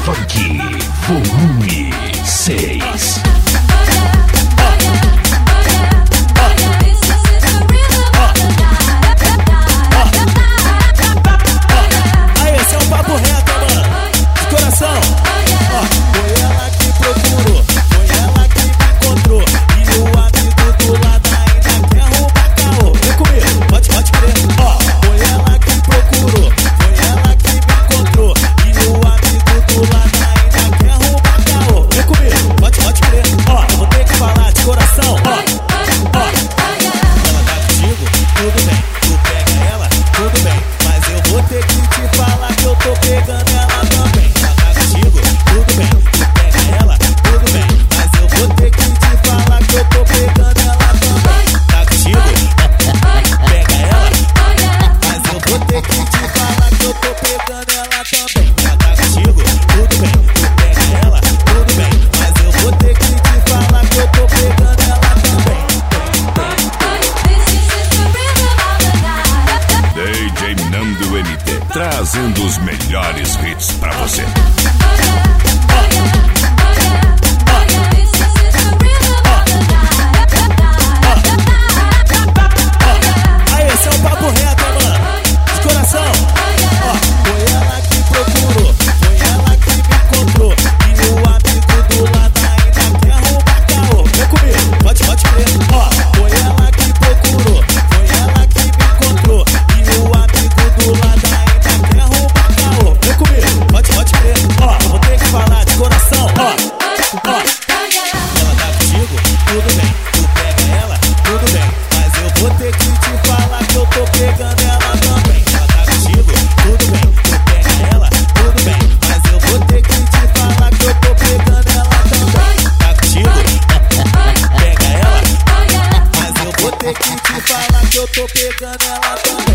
Funk Volume 6. Aí, esse é um papo reto, mano, de coração. Foi ela que procurou, foi ela que me encontrou. E o amigo do lado ainda quer roubar caô. Vem comigo, pode crer. Foi ela que procurou, foi ela que me encontrou. E o amigo do lado ainda quer roubar caô. Vem comigo, pode crer. Eu vou ter que falar de coração. Ela tá contigo, tudo bem. Tu pega ela, tudo bem. Mas eu vou ter que te falar que eu tô pegando ela também. Ela tá contigo, tudo bem. Tu pega ela, tudo bem. Mas eu vou ter que te falar que eu tô pegando ela também. Tá contigo? Pega ela. Mas eu vou ter que te falar que eu tô pegando ela também. Ela tá contigo, tudo bem. Tu pega ela, tudo bem. Mas eu vou ter que te falar que eu tô pegando ela também. DJ Nando MT, trazendo os melhores hits pra você. Aí, esse é um papo reto, mano, de coração. Foi ela que procurou, foi ela que me encontrou. E o amigo do lado ainda quer roubar caô. Vem comigo, pode crer. Foi ela que procurou, foi ela que me encontrou. E o amigo do lado ainda quer roubar caô. Vem comigo, pode crer. Eu vou ter que falar de coração. Ela tá contigo, tudo bem. Tu pega ela, tudo bem. Mas eu vou ter que te falar que eu tô pegando ela também. Ela tá contigo, tudo bem. Tu pega ela, tudo bem. Mas eu vou ter que te falar que eu tô pegando ela também. Tá contigo? Pega ela. Mas eu vou ter que te falar que eu tô pegando ela também.